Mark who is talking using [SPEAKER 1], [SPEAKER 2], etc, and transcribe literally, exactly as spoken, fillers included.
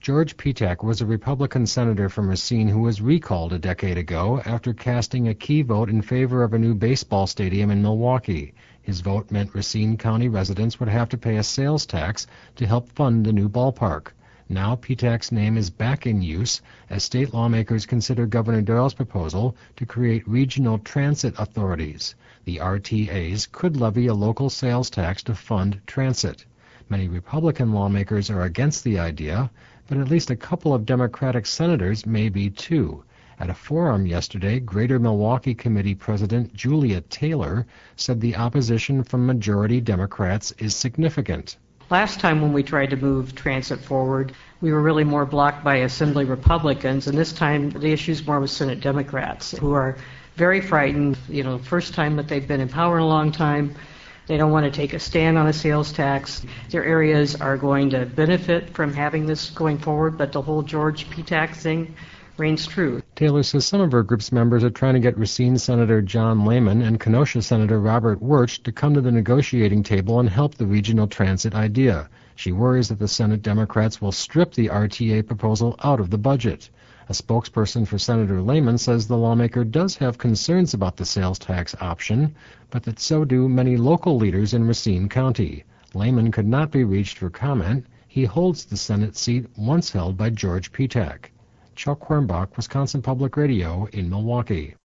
[SPEAKER 1] George Petak was a Republican senator from Racine who was recalled a decade ago after casting a key vote in favor of a new baseball stadium in Milwaukee. His vote meant Racine County residents would have to pay a sales tax to help fund the new ballpark. Now Petak's name is back in use as state lawmakers consider Governor Doyle's proposal to create regional transit authorities. The R T As could levy a local sales tax to fund transit. Many Republican lawmakers are against the idea, but at least a couple of Democratic senators may be too. At a forum yesterday, Greater Milwaukee Committee President Julia Taylor said the opposition from majority Democrats is significant.
[SPEAKER 2] Last time when we tried to move transit forward, we were really more blocked by Assembly Republicans, and this time the issue's more with Senate Democrats, who are very frightened. You know, first time that they've been in power in a long time. They don't want to take a stand on a sales tax. Their areas are going to benefit from having this going forward, but the whole George Petak thing reigns true.
[SPEAKER 1] Taylor says some of her group's members are trying to get Racine Senator John Lehman and Kenosha Senator Robert Wirch to come to the negotiating table and help the regional transit idea. She worries that the Senate Democrats will strip the R T A proposal out of the budget. A spokesperson for Senator Lehman says the lawmaker does have concerns about the sales tax option, but that so do many local leaders in Racine County. Lehman could not be reached for comment. He holds the Senate seat once held by George Petak. Chuck Quirmbach, Wisconsin Public Radio in Milwaukee.